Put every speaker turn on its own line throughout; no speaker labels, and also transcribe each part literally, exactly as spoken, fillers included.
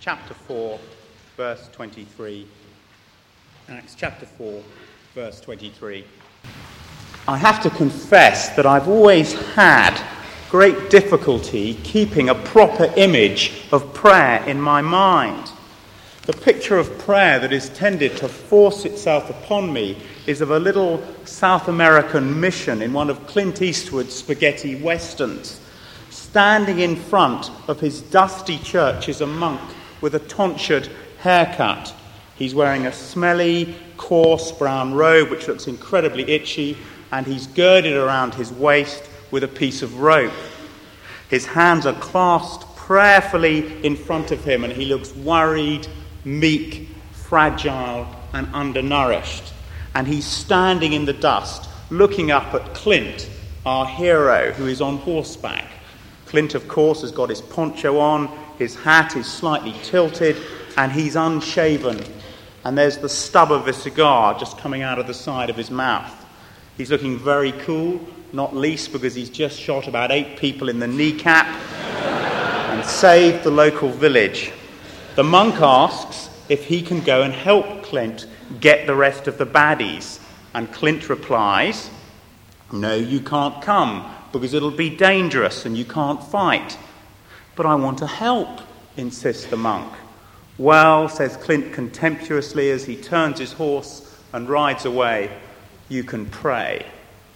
chapter four, verse twenty-three. Acts chapter four, verse twenty-three. I have to confess that I've always had great difficulty keeping a proper image of prayer in my mind. The picture of prayer that is tended to force itself upon me is of a little South American mission in one of Clint Eastwood's spaghetti westerns. Standing in front of his dusty church is a monk with a tonsured haircut. He's wearing a smelly, coarse brown robe which looks incredibly itchy, and he's girded around his waist with a piece of rope. His hands are clasped prayerfully in front of him, and he looks worried, meek, fragile, and undernourished. And he's standing in the dust, looking up at Clint, our hero, who is on horseback. Clint, of course, has got his poncho on, his hat is slightly tilted, and he's unshaven. And there's the stub of a cigar just coming out of the side of his mouth. He's looking very cool, not least because he's just shot about eight people in the kneecap and saved the local village. The monk asks if he can go and help Clint get the rest of the baddies. And Clint replies, "No, you can't come, because it'll be dangerous and you can't fight." "But I want to help," insists the monk. "Well," says Clint contemptuously as he turns his horse and rides away, "you can pray."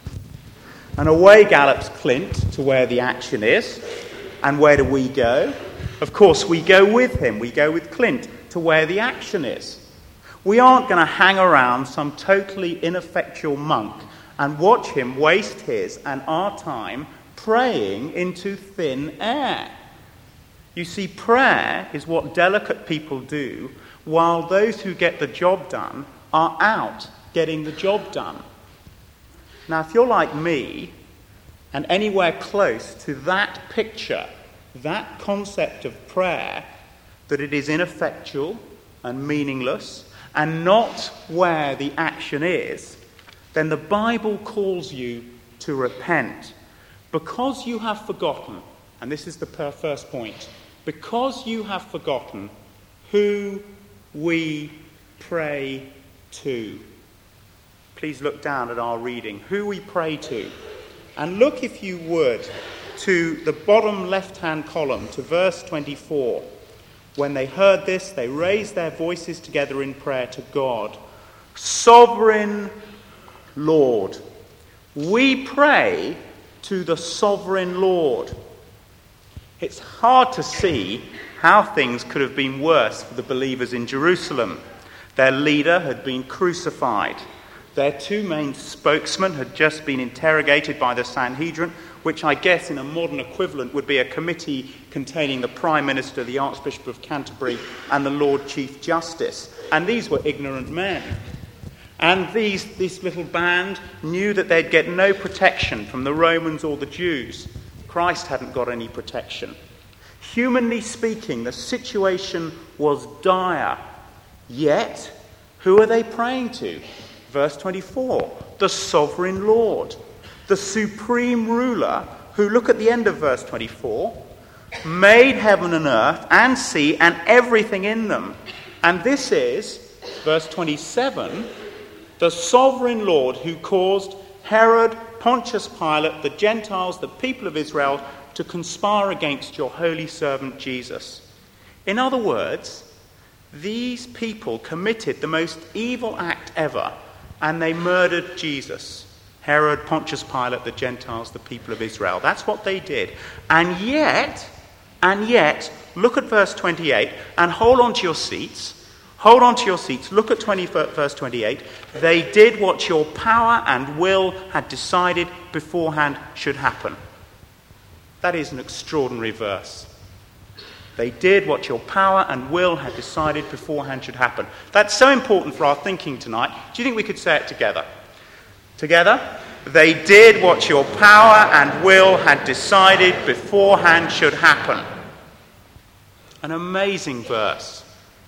And away gallops Clint to where the action is. And where do we go? Of course, we go with him. We go with Clint to where the action is. We aren't going to hang around some totally ineffectual monk and watch him waste his and our time praying into thin air. You see, prayer is what delicate people do while those who get the job done are out getting the job done. Now, if you're like me and anywhere close to that picture, that concept of prayer, that it is ineffectual and meaningless and not where the action is, then the Bible calls you to repent. Because you have forgotten, and this is the first point, because you have forgotten who we pray to. Please look down at our reading, who we pray to. And look, if you would, to the bottom left-hand column, to verse twenty-four. When they heard this, they raised their voices together in prayer to God. Sovereign Lord. We pray to the sovereign Lord. It's hard to see how things could have been worse for the believers in Jerusalem. Their leader had been crucified. Their two main spokesmen had just been interrogated by the Sanhedrin, which I guess in a modern equivalent would be a committee containing the Prime Minister, the Archbishop of Canterbury, and the Lord Chief Justice. And these were ignorant men. And these, this little band knew that they'd get no protection from the Romans or the Jews. Christ hadn't got any protection. Humanly speaking, the situation was dire. Yet, who are they praying to? Verse twenty-four, the sovereign Lord, the supreme ruler who, look at the end of verse twenty-four, made heaven and earth and sea and everything in them. And this is, verse twenty-seven, the sovereign Lord who caused Herod, Pontius Pilate, the Gentiles, the people of Israel to conspire against your holy servant Jesus. In other words, these people committed the most evil act ever, and they murdered Jesus. Herod, Pontius Pilate, the Gentiles, the people of Israel. That's what they did. And yet, and yet, look at verse twenty-eight, and hold on to your seats. Hold on to your seats. Look at twenty, verse twenty-eight. They did what your power and will had decided beforehand should happen. That is an extraordinary verse. They did what your power and will had decided beforehand should happen. That's so important for our thinking tonight. Do you think we could say it together? Together? They did what your power and will had decided beforehand should happen. An amazing verse.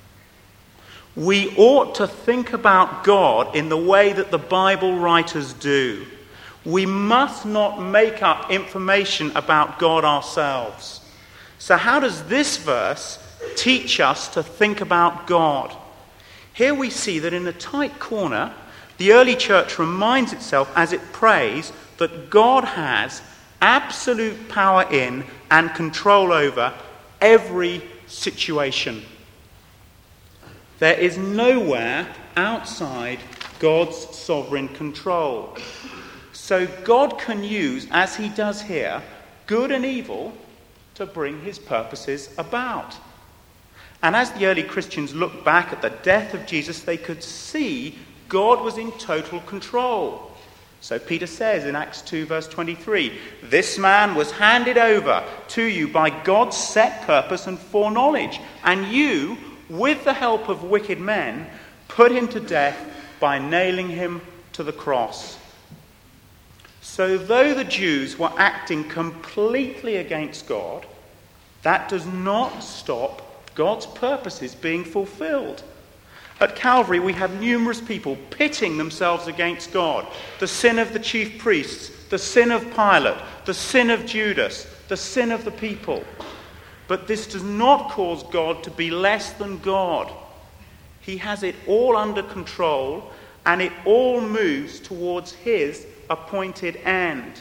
We ought to think about God in the way that the Bible writers do. We must not make up information about God ourselves. So how does this verse teach us to think about God. Here we see that in a tight corner, the early church reminds itself as it prays that God has absolute power in and control over every situation. There is nowhere outside God's sovereign control. So God can use, as he does here, good and evil to bring his purposes about. And as the early Christians looked back at the death of Jesus, they could see God was in total control. So Peter says in Acts two verse twenty-three, "This man was handed over to you by God's set purpose and foreknowledge, and you, with the help of wicked men, put him to death by nailing him to the cross." So though the Jews were acting completely against God, that does not stop God's purposes being fulfilled. At Calvary, we have numerous people pitting themselves against God. The sin of the chief priests, the sin of Pilate, the sin of Judas, the sin of the people. But this does not cause God to be less than God. He has it all under control, and it all moves towards his appointed end.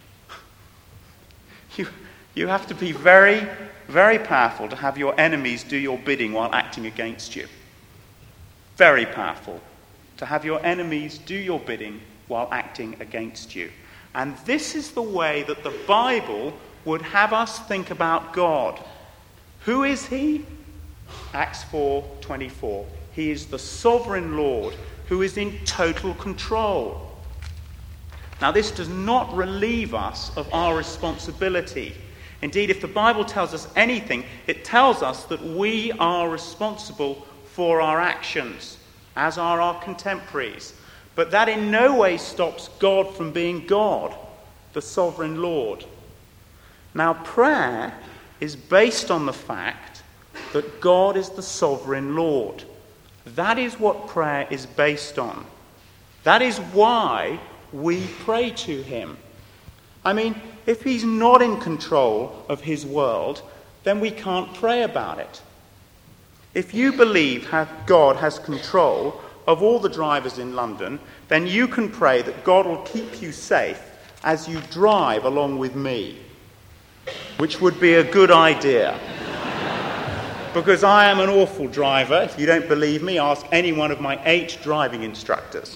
You, you have to be very, very powerful to have your enemies do your bidding while acting against you. Very powerful to have your enemies do your bidding while acting against you. And this is the way that the Bible would have us think about God. Who is he? Acts four twenty-four. He is the sovereign Lord who is in total control. Now, this does not relieve us of our responsibility. Indeed, if the Bible tells us anything, it tells us that we are responsible for our actions, as are our contemporaries. But that in no way stops God from being God, the sovereign Lord. Now, prayer is based on the fact that God is the sovereign Lord. That is what prayer is based on. That is why we pray to him. I mean, if he's not in control of his world, then we can't pray about it. If you believe God has control of all the drivers in London, then you can pray that God will keep you safe as you drive along with me, which would be a good idea. Because I am an awful driver. If you don't believe me, ask any one of my eight driving instructors.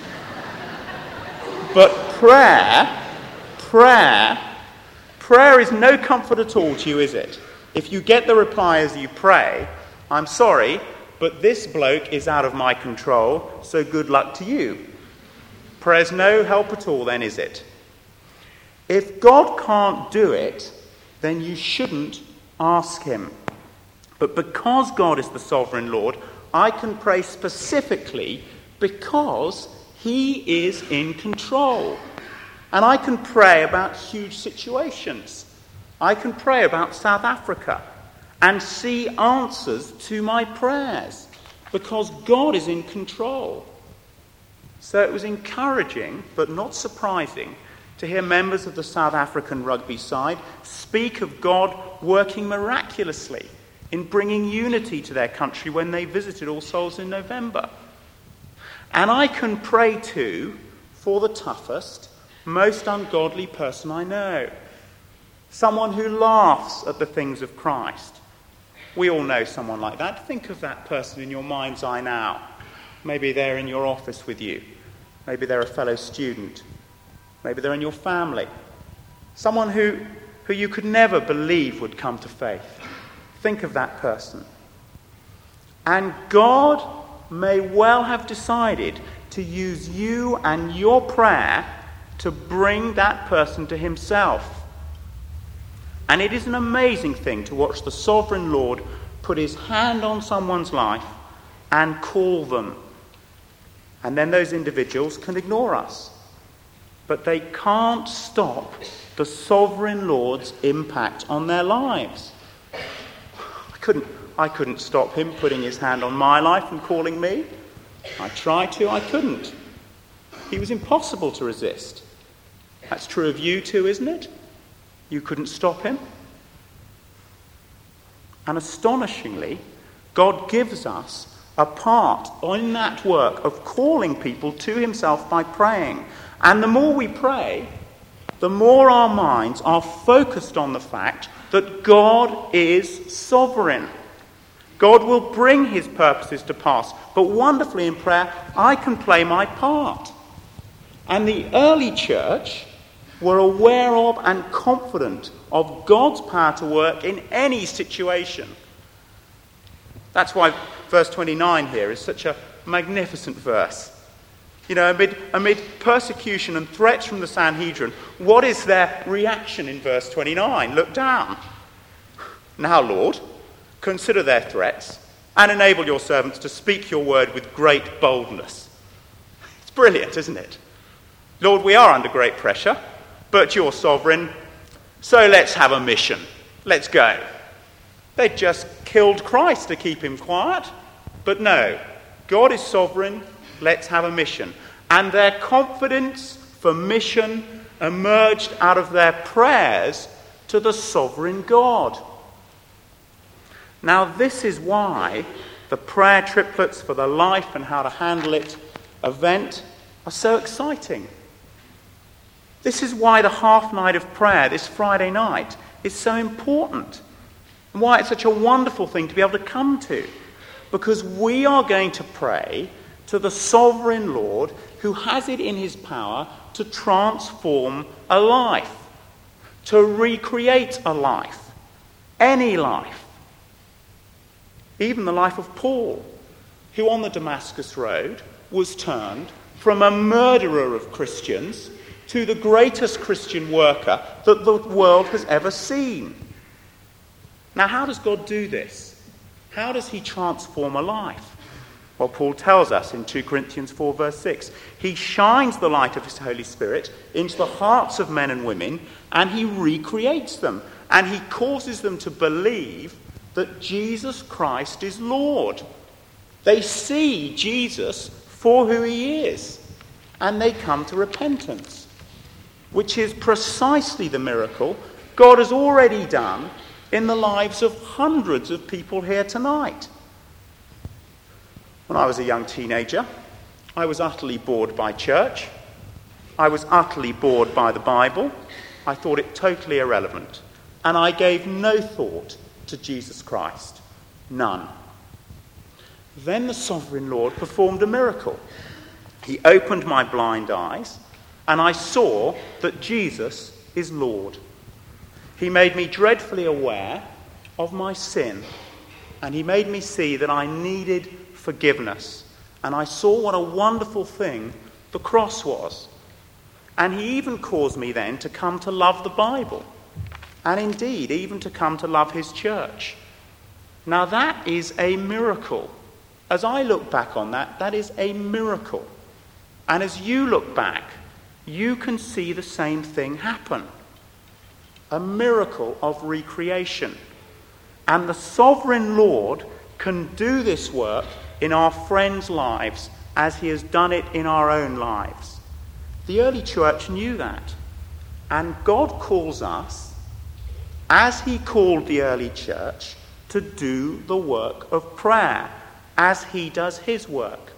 But prayer, prayer, prayer is no comfort at all to you, is it? If you get the reply as you pray, "I'm sorry, but this bloke is out of my control, so good luck to you." Prayer's no help at all then, is it? If God can't do it, then you shouldn't ask him. But because God is the sovereign Lord, I can pray specifically because he is in control. And I can pray about huge situations. I can pray about South Africa and see answers to my prayers because God is in control. So it was encouraging, but not surprising, to hear members of the South African rugby side speak of God working miraculously in bringing unity to their country when they visited All Souls in November. And I can pray too for the toughest, most ungodly person I know. Someone who laughs at the things of Christ. We all know someone like that. Think of that person in your mind's eye now. Maybe they're in your office with you. Maybe they're a fellow student. Maybe they're in your family. Someone who, who you could never believe would come to faith. Think of that person. And God may well have decided to use you and your prayer to bring that person to himself. And it is an amazing thing to watch the sovereign Lord put his hand on someone's life and call them. And then those individuals can ignore us. But they can't stop the sovereign Lord's impact on their lives. I couldn't, I couldn't stop him putting his hand on my life and calling me. I tried to, I couldn't. He was impossible to resist. That's true of you too, isn't it? You couldn't stop him. And astonishingly, God gives us a part in that work of calling people to himself by praying. And the more we pray, the more our minds are focused on the fact that God is sovereign. God will bring his purposes to pass. But wonderfully in prayer, I can play my part. And the early church were aware of and confident of God's power to work in any situation. That's why verse twenty-nine here is such a magnificent verse. You know, amid, amid persecution and threats from the Sanhedrin, what is their reaction in verse twenty-nine? Look down. Now, Lord, consider their threats and enable your servants to speak your word with great boldness. It's brilliant, isn't it? Lord, we are under great pressure, but you're sovereign, so let's have a mission. Let's go. They just killed Christ to keep him quiet, but no, God is sovereign, let's have a mission. And their confidence for mission emerged out of their prayers to the sovereign God. Now, this is why the prayer triplets for the Life and How to Handle It event are so exciting. This is why the half night of prayer this Friday night is so important, and why it's such a wonderful thing to be able to come to. Because we are going to pray to the sovereign Lord who has it in his power to transform a life, to recreate a life, any life. Even the life of Paul, who on the Damascus Road was turned from a murderer of Christians to the greatest Christian worker that the world has ever seen. Now, how does God do this? How does he transform a life? Well, Paul tells us in two Corinthians four verse six, he shines the light of his Holy Spirit into the hearts of men and women, and he recreates them, and he causes them to believe that Jesus Christ is Lord. They see Jesus for who he is, and they come to repentance, which is precisely the miracle God has already done in the lives of hundreds of people here tonight. When I was a young teenager, I was utterly bored by church. I was utterly bored by the Bible. I thought it totally irrelevant. And I gave no thought to Jesus Christ. None. Then the sovereign Lord performed a miracle. He opened my blind eyes, and I saw that Jesus is Lord. He made me dreadfully aware of my sin, and he made me see that I needed forgiveness. And I saw what a wonderful thing the cross was. And he even caused me then to come to love the Bible, and indeed even to come to love his church. Now that is a miracle. As I look back on that, that is a miracle. And as you look back, you can see the same thing happen. A miracle of recreation. And the sovereign Lord can do this work in our friends' lives as he has done it in our own lives. The early church knew that. And God calls us, as he called the early church, to do the work of prayer as he does his work.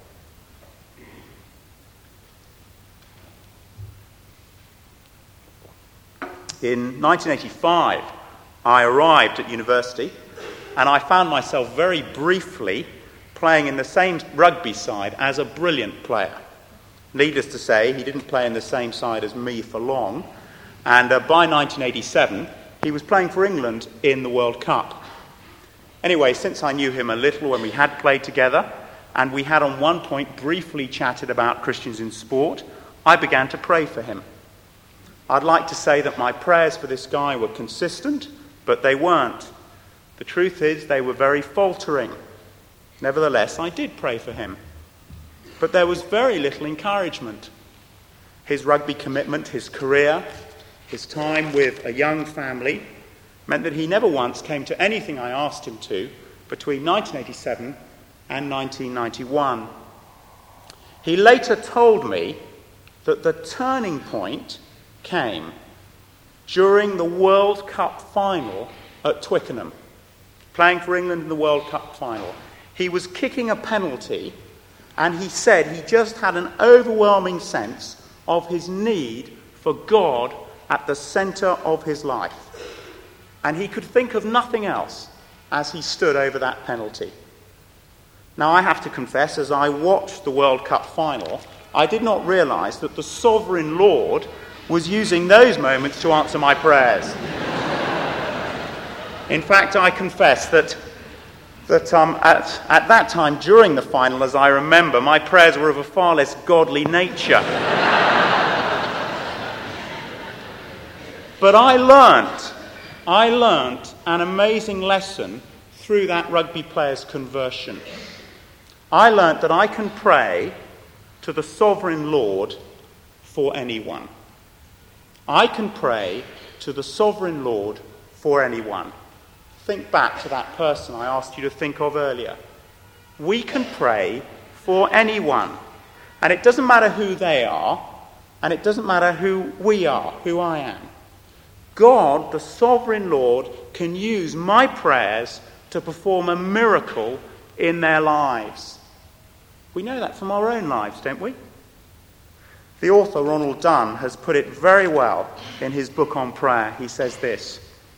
In nineteen eighty-five, I arrived at university, and I found myself very briefly playing in the same rugby side as a brilliant player. Needless to say, he didn't play in the same side as me for long, and uh, by nineteen eighty-seven, he was playing for England in the World Cup. Anyway, since I knew him a little when we had played together, and we had on one point briefly chatted about Christians in sport, I began to pray for him. I'd like to say that my prayers for this guy were consistent, but they weren't. The truth is, they were very faltering. Nevertheless, I did pray for him. But there was very little encouragement. His rugby commitment, his career, his time with a young family meant that he never once came to anything I asked him to between nineteen eighty-seven and nineteen ninety-one. He later told me that the turning point came during the World Cup final at Twickenham. playing for England in the World Cup final. He was kicking a penalty, and he said he just had an overwhelming sense of his need for God at the centre of his life. And he could think of nothing else as he stood over that penalty. Now, I have to confess, as I watched the World Cup final, I did not realise that the sovereign Lord was using those moments to answer my prayers. In fact, I confess that that um, at, at that time, during the final, as I remember, my prayers were of a far less godly nature. But I learnt, I learnt an amazing lesson through that rugby player's conversion. I learnt that I can pray to the sovereign Lord for anyone. I can pray to the sovereign Lord for anyone. Think back to that person I asked you to think of earlier. We can pray for anyone. And it doesn't matter who they are, and it doesn't matter who we are, who I am. God, the sovereign Lord, can use my prayers to perform a miracle in their lives. We know that from our own lives, don't we? The author, Ronald Dunn, has put it very well in his book on prayer. He says this: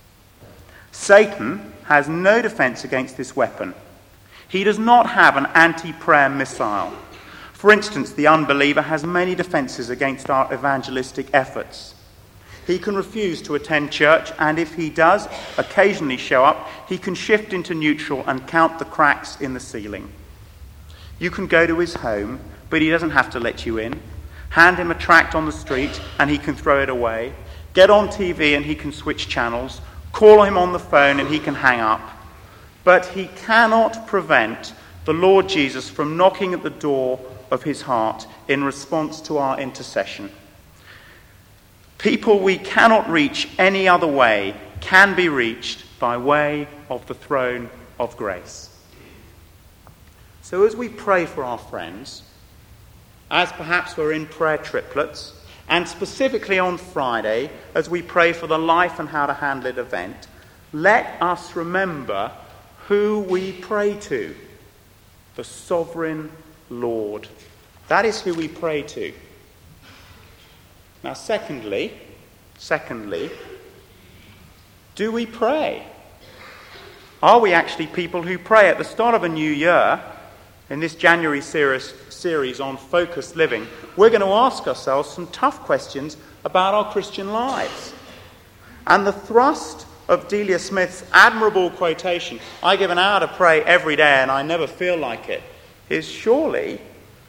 Satan has no defense against this weapon. He does not have an anti-prayer missile. For instance, the unbeliever has many defenses against our evangelistic efforts. He can refuse to attend church, and if he does occasionally show up, he can shift into neutral and count the cracks in the ceiling. You can go to his home, but he doesn't have to let you in. Hand him a tract on the street, and he can throw it away. Get on T V, and he can switch channels. Call him on the phone, and he can hang up. But he cannot prevent the Lord Jesus from knocking at the door of his heart in response to our intercession. People we cannot reach any other way can be reached by way of the throne of grace. So as we pray for our friends, as perhaps we're in prayer triplets, and specifically on Friday, as we pray for the Life and How to Handle It event, let us remember who we pray to: the sovereign Lord. That is who we pray to. Now, secondly, secondly, do we pray? Are we actually people who pray? At the start of a new year, in this January series, series on focused living, we're going to ask ourselves some tough questions about our Christian lives. And the thrust of Delia Smith's admirable quotation, "I give an hour to pray every day and I never feel like it," is surely,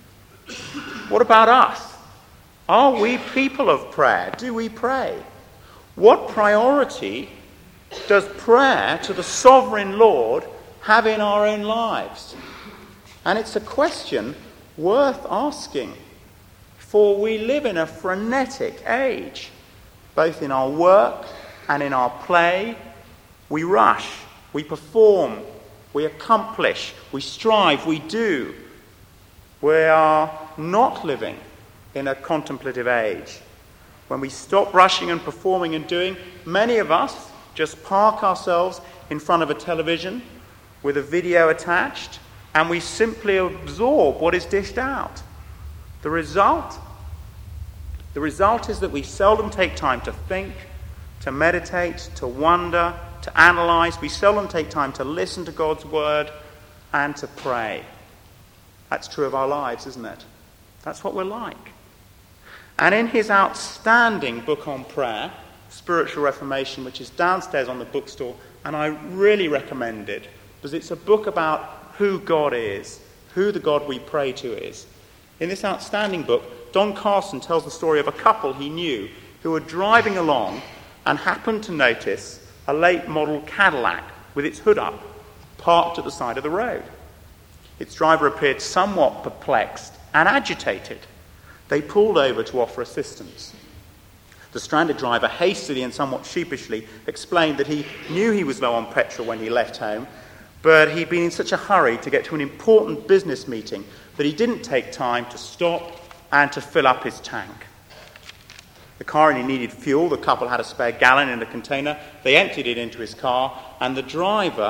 what about us? Are we people of prayer? Do we pray? What priority does prayer to the sovereign Lord have in our own lives? And it's a question worth asking, for we live in a frenetic age. Both in our work and in our play, we rush, we perform, we accomplish, we strive, we do. We are not living in a contemplative age. When we stop rushing and performing and doing, many of us just park ourselves in front of a television with a video attached, and we simply absorb what is dished out. The result? The result is that we seldom take time to think, to meditate, to wonder, to analyse. We seldom take time to listen to God's word and to pray. That's true of our lives, isn't it? That's what we're like. And in his outstanding book on prayer, Spiritual Reformation, which is downstairs on the bookstore, and I really recommend it, because it's a book about who God is, who the God we pray to is. In this outstanding book, Don Carson tells the story of a couple he knew who were driving along and happened to notice a late model Cadillac with its hood up, parked at the side of the road. Its driver appeared somewhat perplexed and agitated. They pulled over to offer assistance. The stranded driver hastily and somewhat sheepishly explained that he knew he was low on petrol when he left home, but he'd been in such a hurry to get to an important business meeting that he didn't take time to stop and to fill up his tank. The car only needed fuel. The couple had a spare gallon in a container. They emptied it into his car, and the driver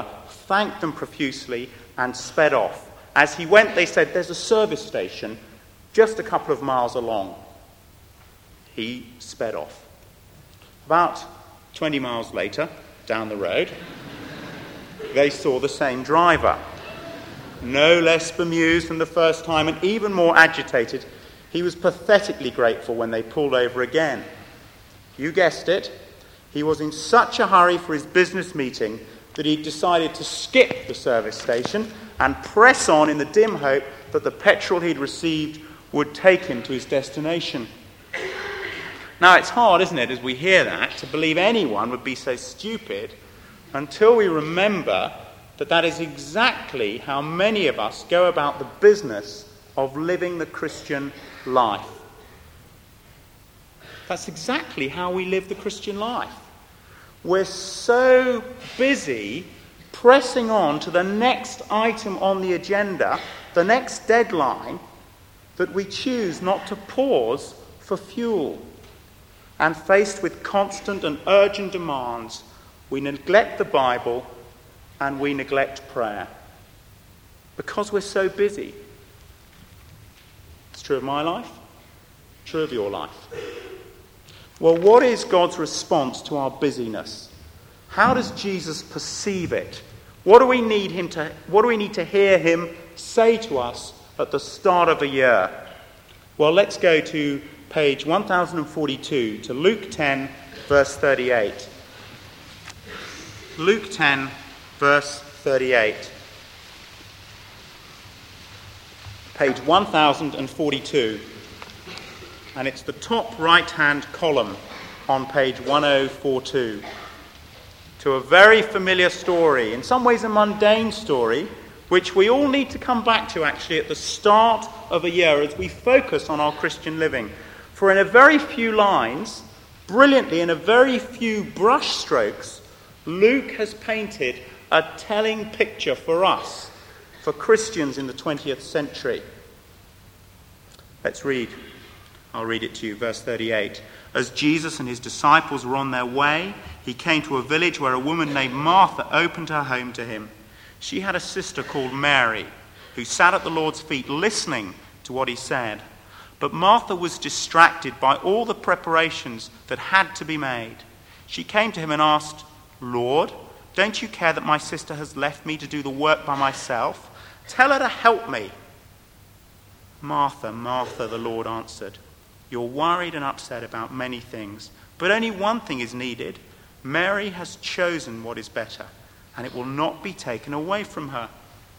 thanked them profusely, and sped off. As he went, they said, "There's a service station just a couple of miles along." He sped off. About twenty miles later, down the road, they saw the same driver. No less bemused than the first time and even more agitated, he was pathetically grateful when they pulled over again. You guessed it, he was in such a hurry for his business meeting that he decided to skip the service station and press on in the dim hope that the petrol he'd received would take him to his destination. Now, it's hard, isn't it, as we hear that, to believe anyone would be so stupid until we remember that that is exactly how many of us go about the business of living the Christian life. That's exactly how we live the Christian life. We're so busy pressing on to the next item on the agenda, the next deadline, that we choose not to pause for fuel. And faced with constant and urgent demands, we neglect the Bible and we neglect prayer. Because we're so busy. It's true of my life, true of your life. Well, what is God's response to our busyness? How does Jesus perceive it? What do we need him to, what do we need to hear him say to us at the start of a year? Well, let's go to page one thousand forty-two, to Luke ten, verse thirty-eight. Luke ten, verse thirty-eight. Page one thousand forty-two. And it's the top right-hand column on page one oh four two. To a very familiar story, in some ways a mundane story, which we all need to come back to actually at the start of a year as we focus on our Christian living. For in a very few lines, brilliantly in a very few brush strokes, Luke has painted a telling picture for us, for Christians in the twentieth century. Let's read. I'll read it to you, verse thirty-eight. As Jesus and his disciples were on their way, he came to a village where a woman named Martha opened her home to him. She had a sister called Mary, who sat at the Lord's feet listening to what he said. But Martha was distracted by all the preparations that had to be made. She came to him and asked, "Lord, don't you care that my sister has left me to do the work by myself? Tell her to help me." "Martha, Martha," the Lord answered, "you're worried and upset about many things, but only one thing is needed. Mary has chosen what is better, and it will not be taken away from her."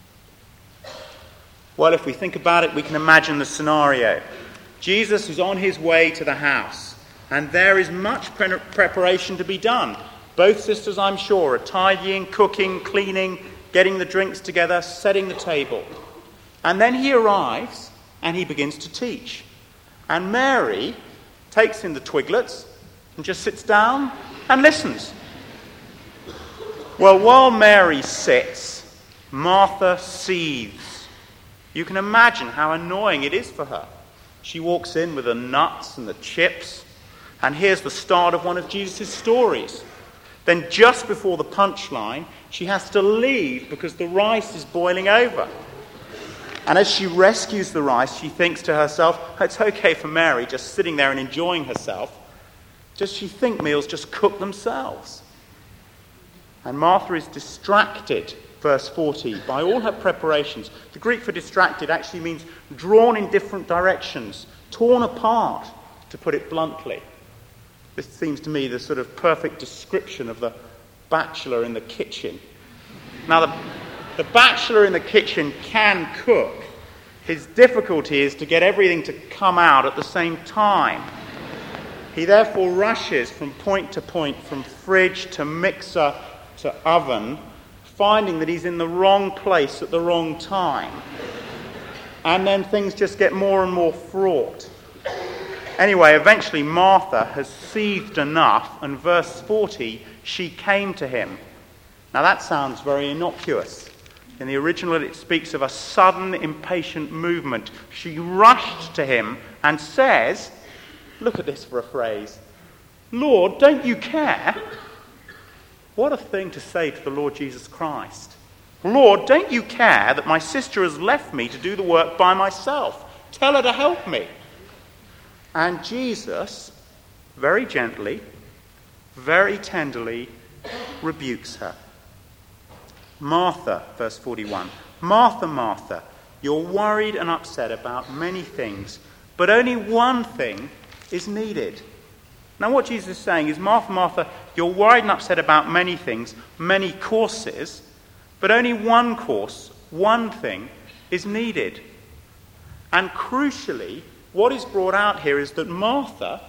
Well, if we think about it, we can imagine the scenario. Jesus is on his way to the house, and there is much pre- preparation to be done. Both sisters, I'm sure, are tidying, cooking, cleaning, getting the drinks together, setting the table. And then he arrives, and he begins to teach. And Mary takes in the twiglets and just sits down and listens. Well, while Mary sits, Martha seethes. You can imagine how annoying it is for her. She walks in with the nuts and the chips, and here's the start of one of Jesus' stories. Then just before the punchline, she has to leave because the rice is boiling over. And as she rescues the rice, she thinks to herself, it's okay for Mary just sitting there and enjoying herself. Does she think meals just cook themselves? And Martha is distracted, verse forty, by all her preparations. The Greek for distracted actually means drawn in different directions, torn apart, to put it bluntly. This seems to me the sort of perfect description of the bachelor in the kitchen. Now, the, the bachelor in the kitchen can cook. His difficulty is to get everything to come out at the same time. He therefore rushes from point to point, from fridge to mixer to oven, finding that he's in the wrong place at the wrong time. And then things just get more and more fraught. Anyway, eventually Martha has seethed enough, and verse forty, she came to him. Now that sounds very innocuous. In the original it speaks of a sudden, impatient movement. She rushed to him and says, look at this for a phrase, "Lord, don't you care?" What a thing to say to the Lord Jesus Christ. Lord, don't you care that my sister has left me to do the work by myself? Tell her to help me. And Jesus, very gently, very tenderly, rebukes her. Martha, verse forty-one, Martha, Martha, you're worried and upset about many things, but only one thing is needed. Now what Jesus is saying is, Martha, Martha, you're worried and upset about many things, many courses, but only one course, one thing is needed. And crucially, what is brought out here is that Martha,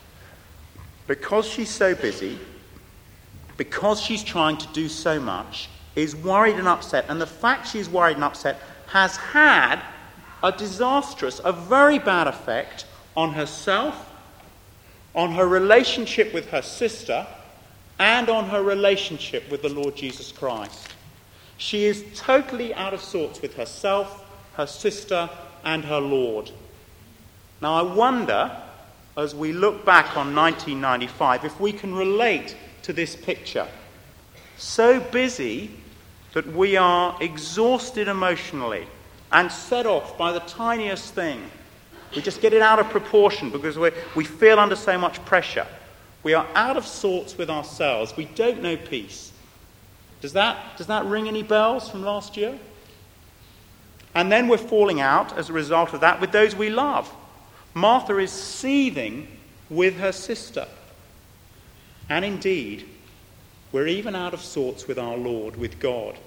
because she's so busy, because she's trying to do so much, is worried and upset. And the fact she's worried and upset has had a disastrous, a very bad effect on herself, on her relationship with her sister, and on her relationship with the Lord Jesus Christ. She is totally out of sorts with herself, her sister, and her Lord. Now I wonder, as we look back on nineteen ninety-five, if we can relate to this picture. So busy that we are exhausted emotionally and set off by the tiniest thing. We just get it out of proportion because we we feel under so much pressure. We are out of sorts with ourselves. We don't know peace. Does that, does that ring any bells from last year? And then we're falling out as a result of that with those we love. Martha is seething with her sister. And indeed, we're even out of sorts with our Lord, with God.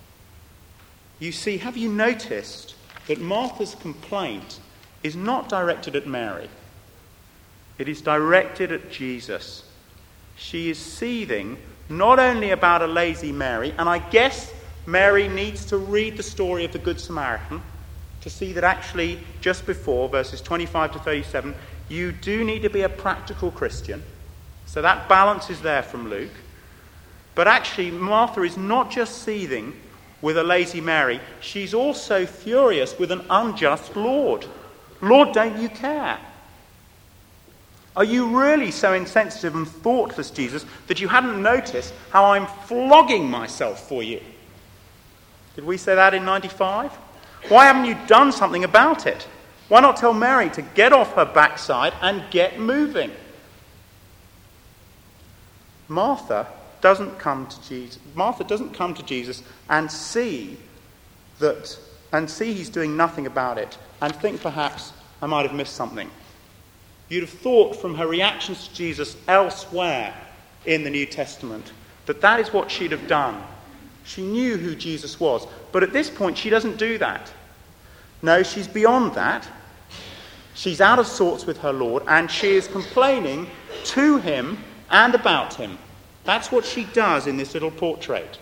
You see, have you noticed that Martha's complaint is not directed at Mary? It is directed at Jesus. She is seething not only about a lazy Mary, and I guess Mary needs to read the story of the Good Samaritan to see that actually just before, verses twenty-five to thirty-seven, you do need to be a practical Christian. So that balance is there from Luke. But actually, Martha is not just seething with a lazy Mary. She's also furious with an unjust Lord. Lord, don't you care? Are you really so insensitive and thoughtless, Jesus, that you hadn't noticed how I'm flogging myself for you? Did we say that in ninety-five? Why haven't you done something about it? Why not tell Mary to get off her backside and get moving? Martha doesn't come to Jesus. Martha doesn't come to Jesus and see that and see he's doing nothing about it and think perhaps I might have missed something. You'd have thought from her reactions to Jesus elsewhere in the New Testament that that is what she'd have done. She knew who Jesus was. But at this point, she doesn't do that. No, she's beyond that. She's out of sorts with her Lord, and she is complaining to him and about him. That's what she does in this little portrait.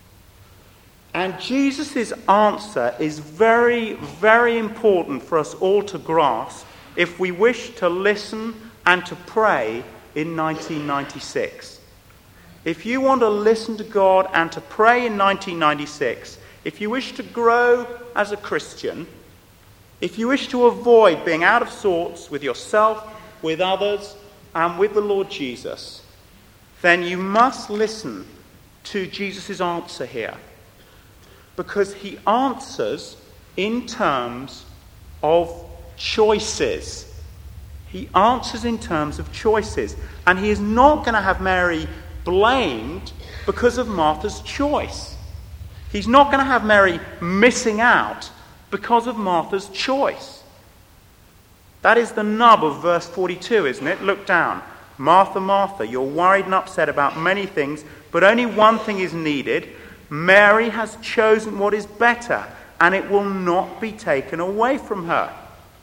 And Jesus' answer is very, very important for us all to grasp if we wish to listen and to pray in nineteen ninety-six. If you want to listen to God and to pray in nineteen ninety-six, if you wish to grow as a Christian, if you wish to avoid being out of sorts with yourself, with others, and with the Lord Jesus, then you must listen to Jesus' answer here. Because he answers in terms of choices. He answers in terms of choices. And he is not going to have Mary blamed because of Martha's choice. He's not going to have Mary missing out because of Martha's choice. That is the nub of verse forty-two, isn't it? Look down. Martha, Martha, you're worried and upset about many things, but only one thing is needed. Mary has chosen what is better, and it will not be taken away from her.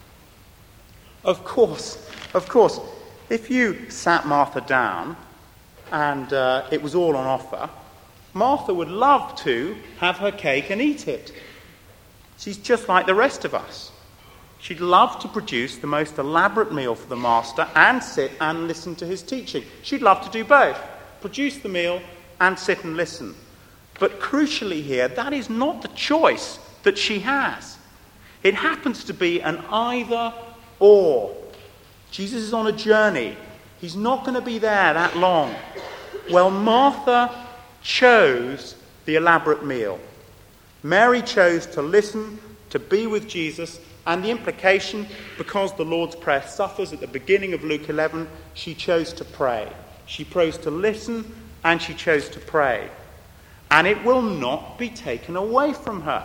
Of course, of course, if you sat Martha down and uh, it was all on offer, Martha would love to have her cake and eat it. She's just like the rest of us. She'd love to produce the most elaborate meal for the master and sit and listen to his teaching. She'd love to do both, produce the meal and sit and listen. But crucially here, that is not the choice that she has. It happens to be an either or. Jesus is on a journey. He's not going to be there that long. Well, Martha chose the elaborate meal. Mary chose to listen, to be with Jesus, and the implication, because the Lord's Prayer suffers at the beginning of Luke eleven, she chose to pray. She chose to listen, and she chose to pray. And it will not be taken away from her.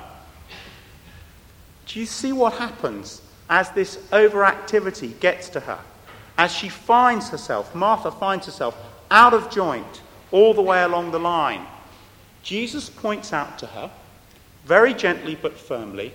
Do you see what happens as this overactivity gets to her? As she finds herself, Martha finds herself out of joint all the way along the line. Jesus points out to her, very gently but firmly,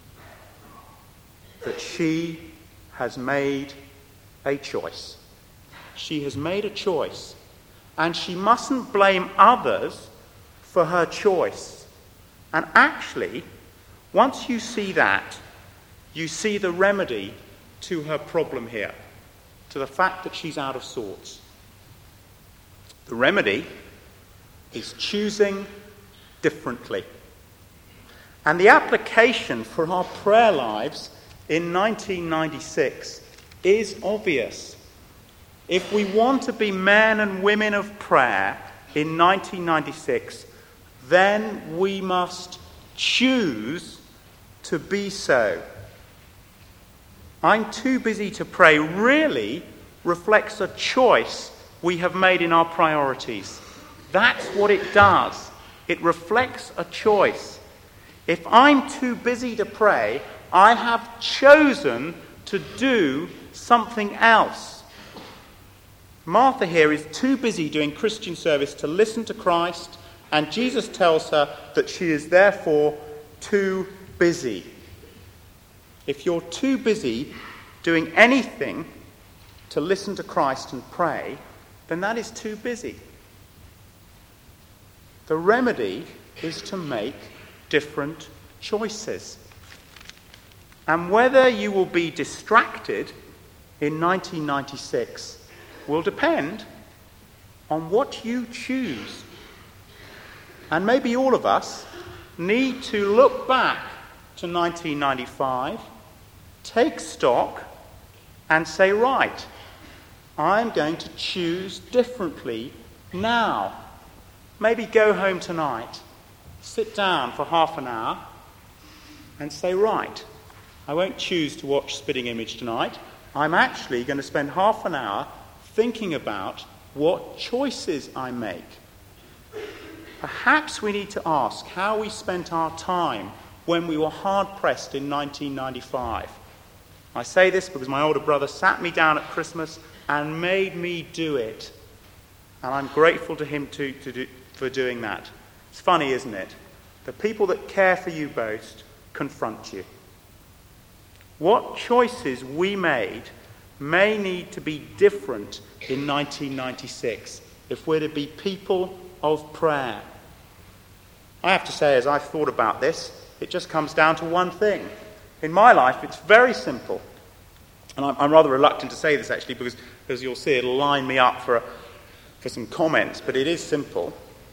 that she has made a choice. She has made a choice. And she mustn't blame others for her choice. And actually, once you see that, you see the remedy to her problem here, to the fact that she's out of sorts. The remedy is choosing differently. And the application for our prayer lives in nineteen ninety-six is obvious. If we want to be men and women of prayer in nineteen ninety-six, then we must choose to be so. I'm too busy to pray really reflects a choice we have made in our priorities. That's what it does. It reflects a choice. If I'm too busy to pray, I have chosen to do something else. Martha here is too busy doing Christian service to listen to Christ, and Jesus tells her that she is therefore too busy. If you're too busy doing anything to listen to Christ and pray, then that is too busy. The remedy is to make different choices. And whether you will be distracted in nineteen ninety-six will depend on what you choose. And maybe all of us need to look back to nineteen ninety-five, take stock, and say, right, I'm going to choose differently now. Maybe go home tonight, sit down for half an hour, and say, right, I won't choose to watch Spitting Image tonight. I'm actually going to spend half an hour thinking about what choices I make. Perhaps we need to ask how we spent our time when we were hard-pressed in nineteen ninety-five. I say this because my older brother sat me down at Christmas and made me do it. And I'm grateful to him to, to do, for doing that. It's funny, isn't it? The people that care for you most confront you. What choices we made may need to be different in nineteen ninety-six if we're to be people of prayer. I have to say, as I've thought about this, it just comes down to one thing. In my life, it's very simple. And I'm, I'm rather reluctant to say this, actually, because, as you'll see, it'll line me up for, a, for some comments, but it is simple.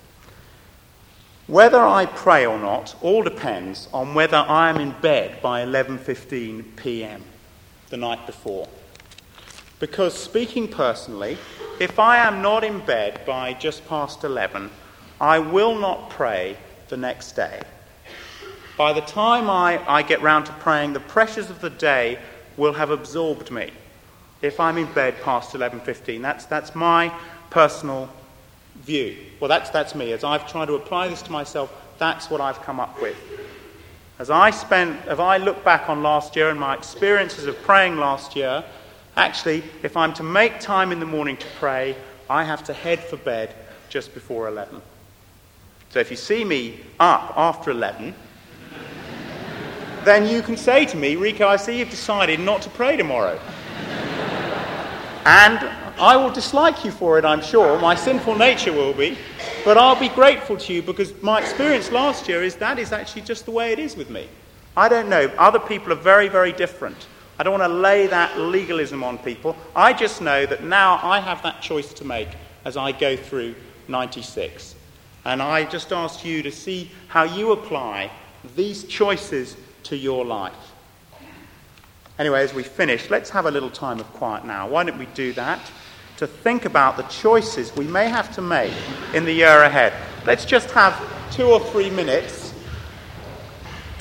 Whether I pray or not all depends on whether I am in bed by eleven fifteen p.m. the night before. Because, speaking personally, if I am not in bed by just past eleven, I will not pray the next day. By the time I, I get round to praying, the pressures of the day will have absorbed me. If I'm in bed past eleven fifteen, that's that's my personal view. Well, that's that's me. As I've tried to apply this to myself, that's what I've come up with. As I spent, if I look back on last year and my experiences of praying last year, actually, if I'm to make time in the morning to pray, I have to head for bed just before eleven. So if you see me up after eleven, then you can say to me, Rico, I see you've decided not to pray tomorrow. And I will dislike you for it, I'm sure. My sinful nature will be. But I'll be grateful to you because my experience last year is that is actually just the way it is with me. I don't know. Other people are very, very different. I don't want to lay that legalism on people. I just know that now I have that choice to make as I go through ninety-six. And I just ask you to see how you apply these choices to your life. Anyway, as we finish, let's have a little time of quiet now. Why don't we do that? To think about the choices we may have to make in the year ahead. Let's just have two or three minutes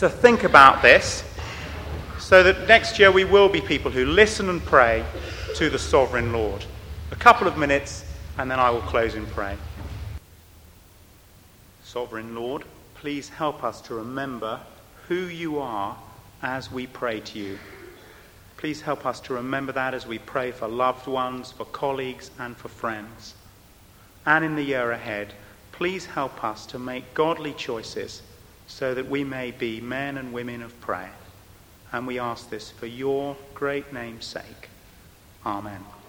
to think about this so that next year we will be people who listen and pray to the sovereign Lord. A couple of minutes and then I will close in prayer. Sovereign Lord, please help us to remember who you are as we pray to you. Please help us to remember that as we pray for loved ones, for colleagues, and for friends. And in the year ahead, please help us to make godly choices so that we may be men and women of prayer. And we ask this for your great name's sake. Amen.